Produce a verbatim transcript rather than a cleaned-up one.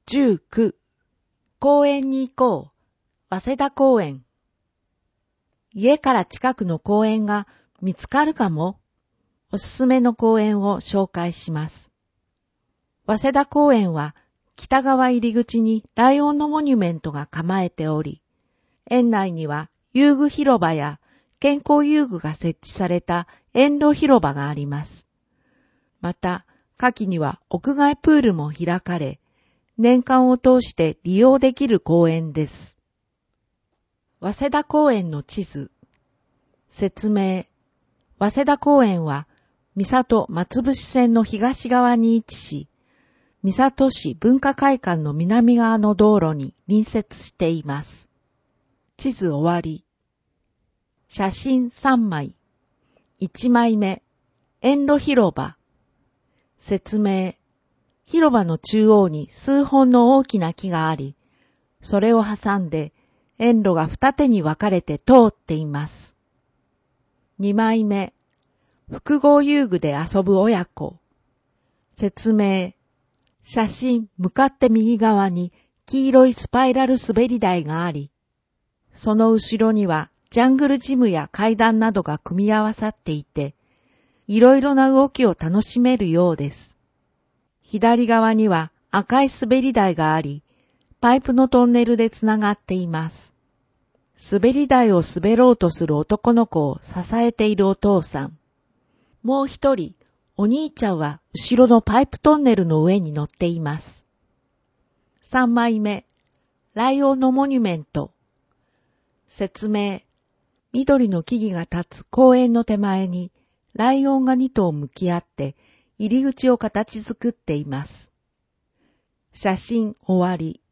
じゅうきゅう、公園に行こう、早稲田公園。家から近くの公園が見つかるかも。おすすめの公園を紹介します。早稲田公園は北側入り口にライオンのモニュメントが構えており、園内には遊具広場や健康遊具が設置された園路広場があります。また、夏季には屋外プールも開かれ、年間を通して利用できる公園です。早稲田公園の地図。説明。早稲田公園は、三郷松伏線の東側に位置し、三郷市文化会館の南側の道路に隣接しています。地図終わり。写真さんまい。いちまいめ。園路広場。説明。広場の中央に数本の大きな木があり、それを挟んで園路が二手に分かれて通っています。にまいめ。複合遊具で遊ぶ親子。説明。写真向かって右側に黄色いスパイラル滑り台があり、その後ろにはジャングルジムや階段などが組み合わさっていて、いろいろな動きを楽しめるようです。左側には赤い滑り台があり、パイプのトンネルでつながっています。滑り台を滑ろうとする男の子を支えているお父さん。もう一人、お兄ちゃんは後ろのパイプトンネルの上に乗っています。さんまいめ。ライオンのモニュメント。説明。緑の木々が立つ公園の手前に、ライオンがにとう向き合って、入り口を形作っています。写真終わり。